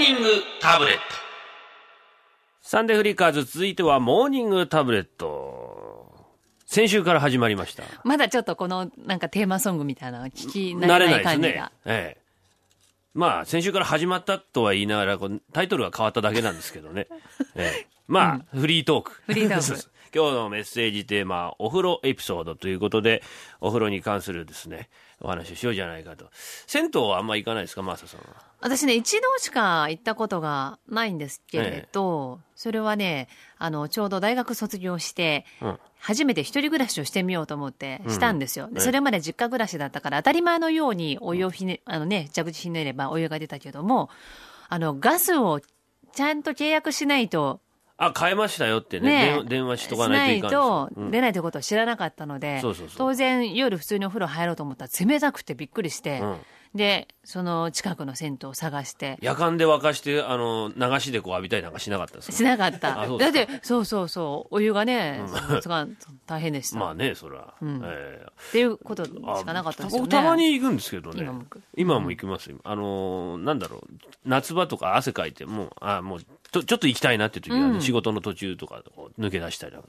ニングタブレット。サンデーフリーカーズ、続いてはモーニングタブレット。先週から始まりました。 まだちょっとこのなんかテーマソングみたいなの聞き慣れない感じが。 まあ先週から始まったとは言いながらタイトルが変わっただけなんですけどね。まあ、フリートーク。 フリートーク。 今日のメッセージテーマはお風呂エピソードということで、お風呂に関するですね、お話をしようじゃないかと。銭湯はあんま行かないですか、マーサさんは。 私ね、一度しか行ったことがないんですけれど、それはね、ちょうど大学卒業して、初めて一人暮らしをしてみようと思ってしたんですよ。でそれまで実家暮らしだったから当たり前のようにお湯を蛇口ひねればお湯が出たけども、ガスをちゃんと契約しないと、 変えましたよってね、電話しとかないといかんですよ。 出ないということを知らなかったので、当然夜普通にお風呂入ろうと思ったら冷たくてびっくりして、でその近くの銭湯を探して夜間で沸かして流しでこう浴びたりなんかしなかったですか？ しなかった。だってそうお湯がね、大変でした。 まあね、それは、 っていうことしかなかったですよね。 たまに行くんですけどね。今も行きますよ。なんだろう、夏場とか汗かいてもうちょっと行きたいなって時は、仕事の途中とか抜け出したりなんか、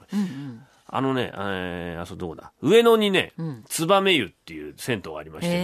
どこだ、上野にね、燕湯っていう銭湯がありまして、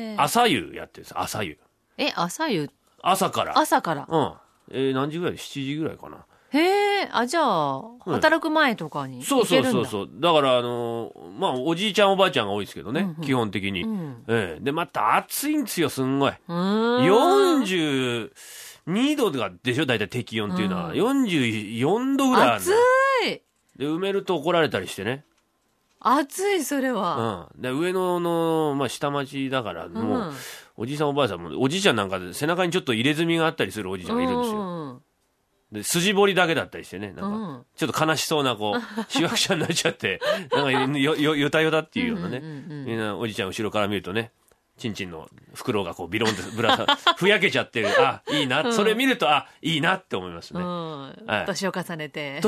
朝湯やってるんです。朝湯。 朝湯。 朝から。何時ぐらいで7時ぐらいかな。 じゃあ働く前とかに行けるんだ。 そうだからおじいちゃんおばあちゃんが多いですけどね、基本的に。でまた暑いんですよ、すんごい。42度とかでしょ、大体適温っていうのは。44度ぐらいある。 暑い。 で埋めると怒られたりしてね。 暑い、それは。 で上野の、下町だからもう、おじいさんおばあさんも、おじいちゃんなんかで背中にちょっと入れ墨があったりするおじいちゃんがいるんですよ。で筋彫りだけだったりしてね、なんかちょっと悲しそうなしわくちゃになっちゃってなんかよたよたっていうようなね、みんなおじいちゃん後ろから見るとね、ちんちんの袋がこうビロンってぶらさふやけちゃってる、いいな、それ見るといいなって思いますね。 年を重ねて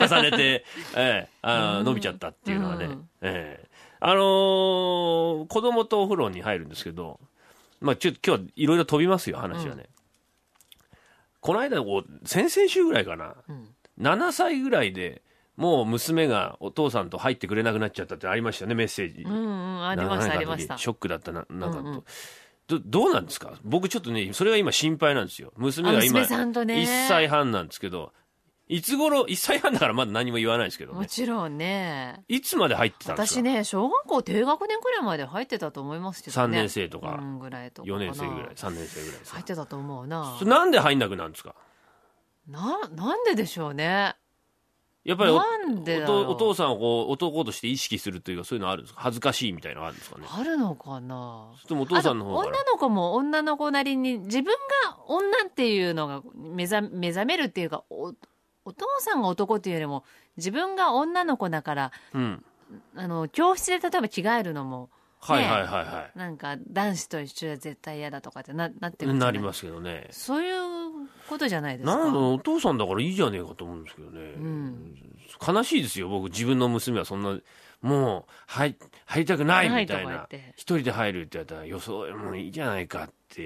伸びちゃったっていうのはね、子供とお風呂に入るんですけど、今日はいろいろ飛びますよ、話はね。この間先々週ぐらいかな、7歳ぐらいでもう娘がお父さんと入ってくれなくなっちゃったってありましたね、メッセージ。 ありました。 ショックだったなんかどうなんですか？僕ちょっとね、それが今心配なんですよ。娘が今1歳半なんですけど、いつ頃、1歳半だからまだ何も言わないですけどね。 もちろんね。 いつまで入ってたんですか？ 私ね、小学校低学年くらいまで入ってたと思いますけどね。 3年生とかぐらいとか 4年生ぐらい、3年生ぐらい入ってたと思うな。 なんで入んなくなるんですか？ なんででしょうね。 やっぱりお父さんを男として意識するというか、そういうのあるんですか？恥ずかしいみたいなのあるんですかね？ あるのかな。 でもお父さんの方から女の子も女の子なりに自分が女っていうのが目覚めるっていうか、お父さんが男っていうよりも自分が女の子だから、教室で例えば着替えるのも、なんか男子と一緒は絶対嫌だとかってなってるんじゃない？ なりますけどね。 そういうことじゃないですか。 お父さんだからいいじゃねえかと思うんですけどね。悲しいですよ、僕。自分の娘はそんなもう入りたくないみたいな、一人で入るって言ったら予想もういいじゃないかって。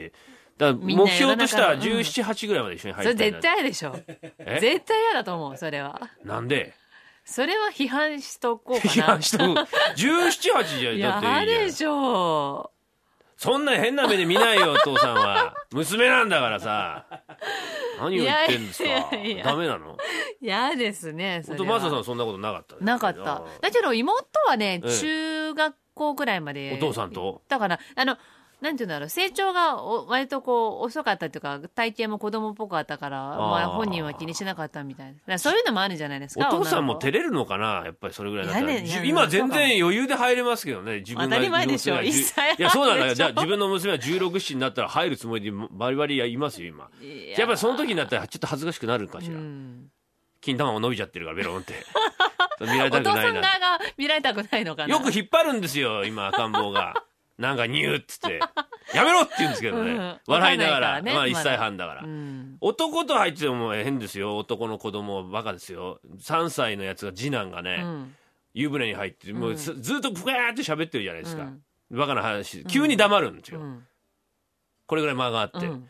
だから目標としたら17、8ぐらいまで一緒に入りたいな。 それ絶対でしょ。絶対嫌だと思う、それは。 なんで？ それは批判しとこうかな。 批判しとこう。17、8じゃだっていいじゃん。 嫌でしょう。 そんな変な目で見ないよ、お父さんは。娘なんだからさ。何を言ってんですか？ダメなの？嫌ですね。 本当、マサさんそんなことなかった？ なかった。だけど妹はね、中学校ぐらいまで。 お父さんと？ だからなんていうんだろう、成長が割と遅かったっていうか、体型も子供っぽかったから、本人は気にしなかったみたいな。そういうのもあるじゃないですか。 お父さんも照れるのかな、やっぱりそれぐらいだったら。今全然余裕で入れますけどね、自分が。 当たり前でしょ、一切。 いや、そうなんだよ。じゃあ自分の娘は16、7になったら入るつもりでバリバリいますよ、今。やっぱりその時になったらちょっと恥ずかしくなるかしら。金玉も伸びちゃってるから、ベロンって。見られたくないな。お父さん側が見られたくないのかな。 よく引っ張るんですよ、今、赤ん坊が。なんかニューっつってやめろって言うんですけどね、笑いながら、1歳半だから、男と入ってても変ですよ。男の子供バカですよ。3歳のやつが次男がね、湯船に入ってもうずっとブワーって喋ってるじゃないですか、バカな話。急に黙るんですよ、これぐらい間があって、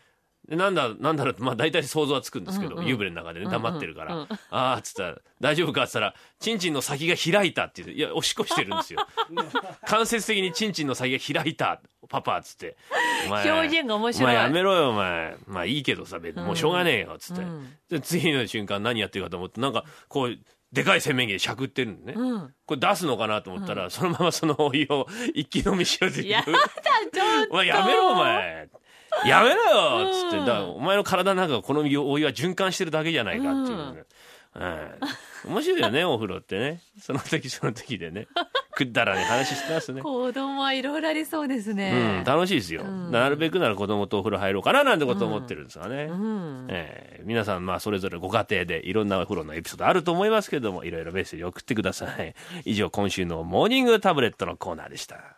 でなんだろう、まあ大体想像はつくんですけど、湯船の中でね、黙ってるから、あーっつったら、大丈夫かっつったら、チンチンの先が開いたって言って、いや、おしっこしてるんですよ。間接的にチンチンの先が開いた、パパっつって。 表現が面白い。 お前やめろよ、お前。まあいいけどさ、もうしょうがねえよ、っつって。で、次の瞬間何やってるかと思って、なんか、こう、でかい洗面器でしゃくってるんでね、これ出すのかなと思ったら、そのままそのお湯を一気飲みしようって言う。 やだ、ちょっと。 お前やめろ、お前。やめろよっつって、お前の体の中がこのお湯は循環してるだけじゃないかっていう、ね面白いよね、お風呂ってね。その時でね、くだらね話してますね。 子供はいろいろありそうですね。 楽しいですよ、なるべくなら子供とお風呂入ろうかななんてこと思ってるんですがね。皆さんまあそれぞれご家庭でいろんなお風呂のエピソードあると思いますけども、いろいろメッセージ送ってください。以上、今週のモーニングタブレットのコーナーでした。